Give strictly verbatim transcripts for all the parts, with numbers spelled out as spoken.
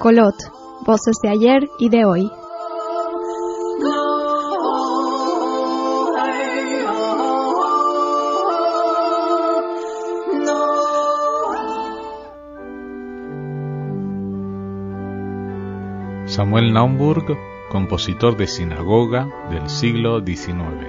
Colot, voces de ayer y de hoy. Samuel Naumburg, compositor de sinagoga del siglo diecinueve.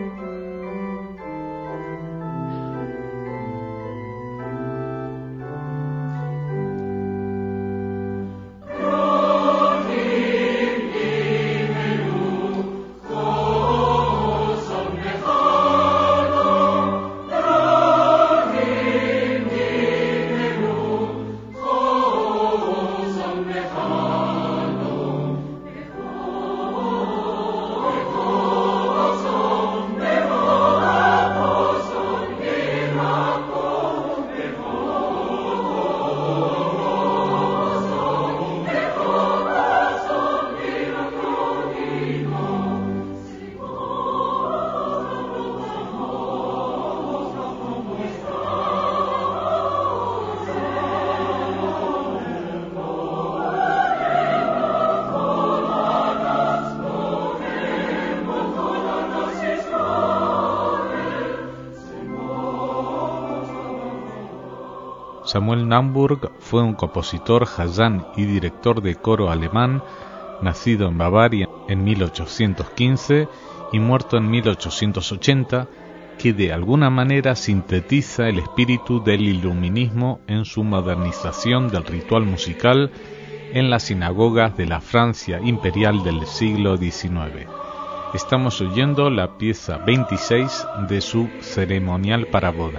Samuel Naumburg fue un compositor, jayán y director de coro alemán, nacido en Bavaria en mil ochocientos quince y muerto en mil ochocientos ochenta, que de alguna manera sintetiza el espíritu del iluminismo en su modernización del ritual musical en las sinagogas de la Francia imperial del siglo diecinueve. Estamos oyendo la pieza veintiséis de su ceremonial para boda.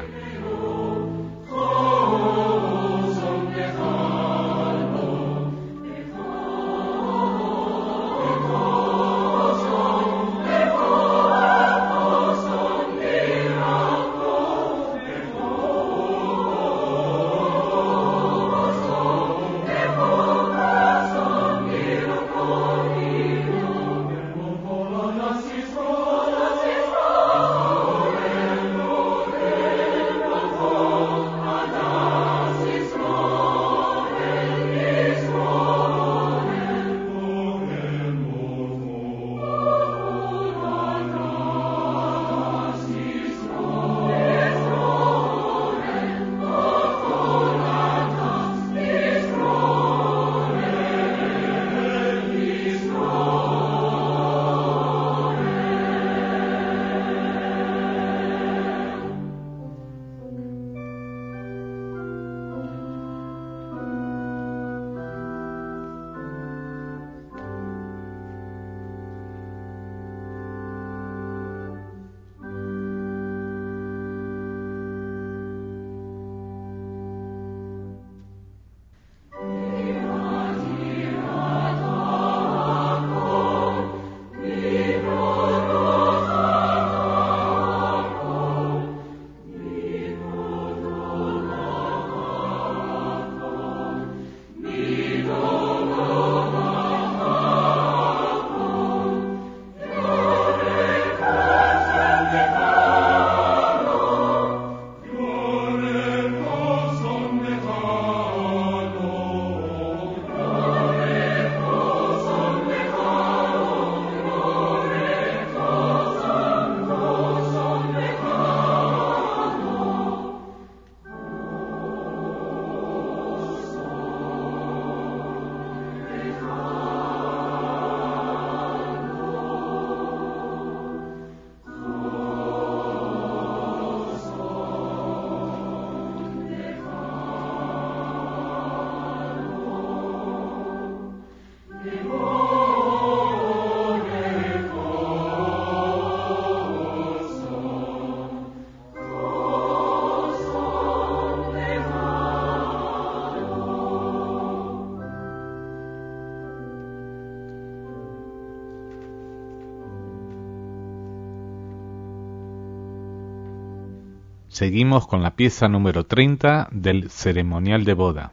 Seguimos con la pieza número treinta del ceremonial de boda.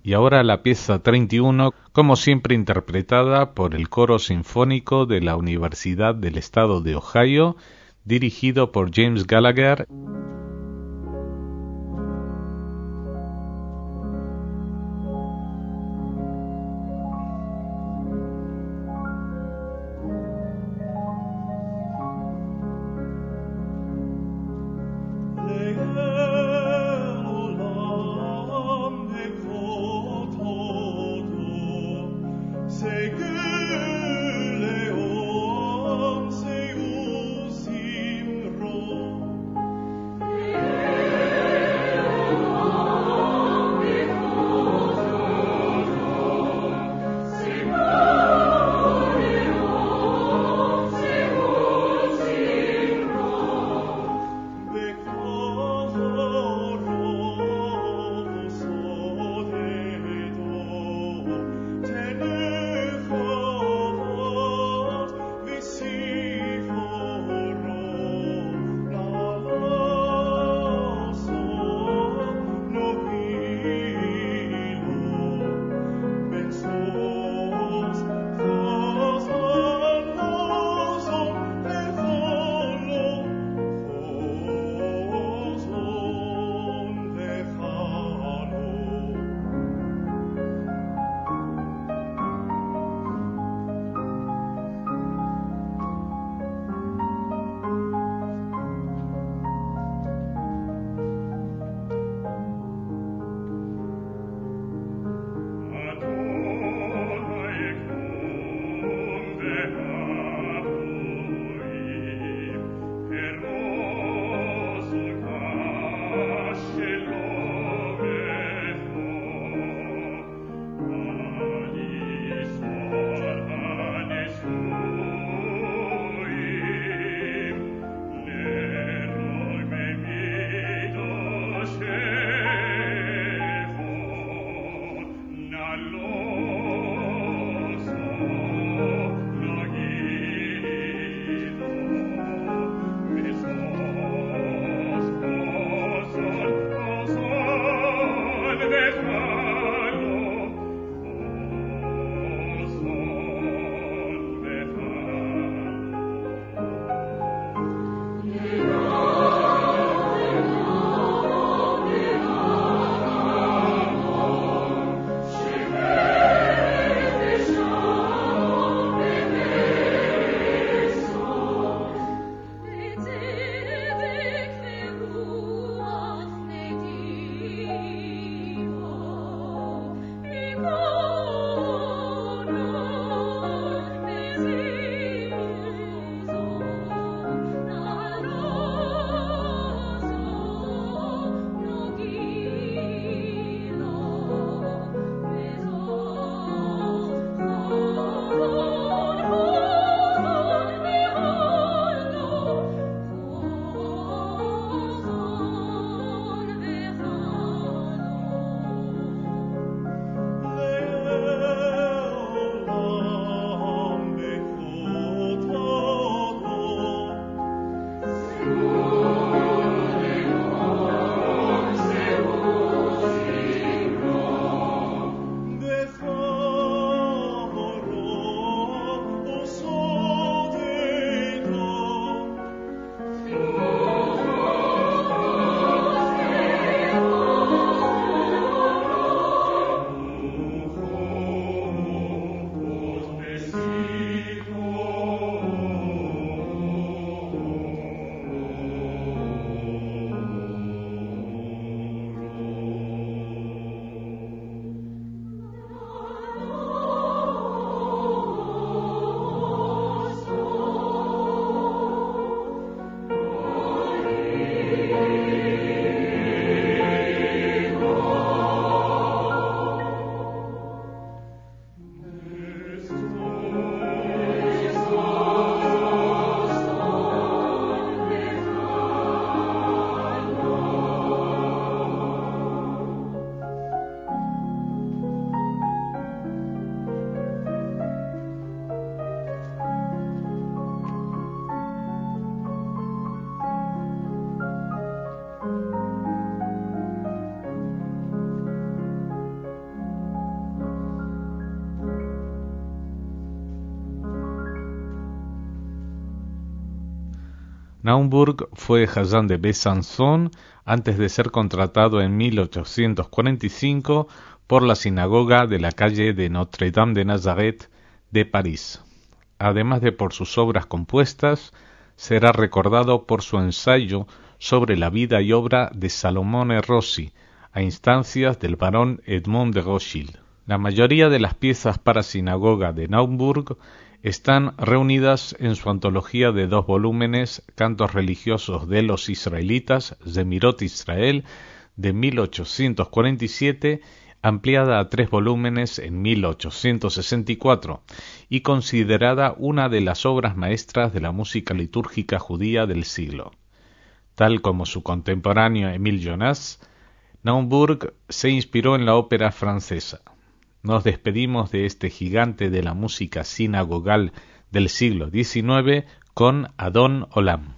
Y ahora la pieza treinta y uno, como siempre interpretada por el Coro Sinfónico de la Universidad del Estado de Ohio, dirigido por James Gallagher. Naumburg fue Hazan de Besançon antes de ser contratado en mil ochocientos cuarenta y cinco por la sinagoga de la calle de Notre-Dame de Nazaret de París. Además de por sus obras compuestas, será recordado por su ensayo sobre la vida y obra de Salomone Rossi, a instancias del barón Edmond de Rothschild. La mayoría de las piezas para sinagoga de Naumburg están reunidas en su antología de dos volúmenes, Cantos religiosos de los israelitas, Zemirot Israel, de mil ochocientos cuarenta y siete, ampliada a tres volúmenes en mil ochocientos sesenta y cuatro, y considerada una de las obras maestras de la música litúrgica judía del siglo. Tal como su contemporáneo Émile Jonas, Naumburg se inspiró en la ópera francesa. Nos despedimos de este gigante de la música sinagogal del siglo diecinueve con Adon Olam.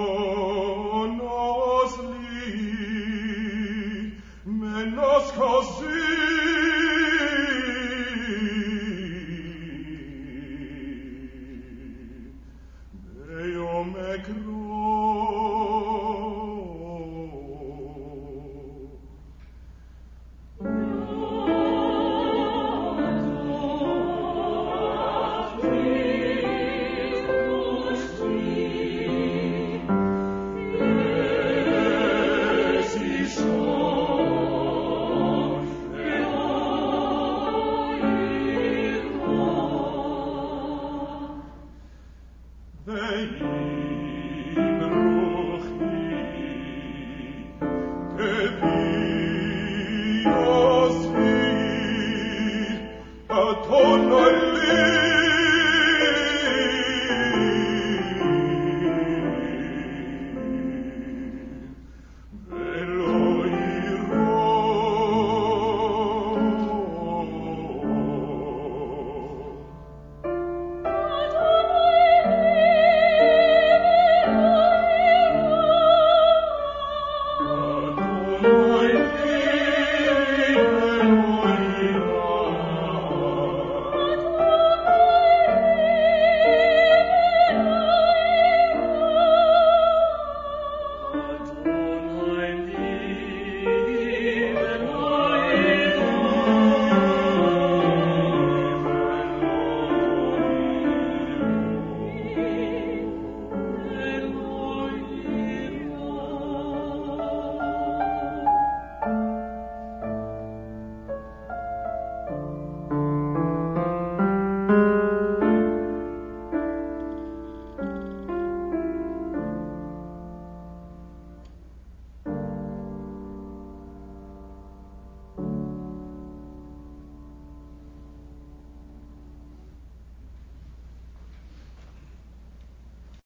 Cause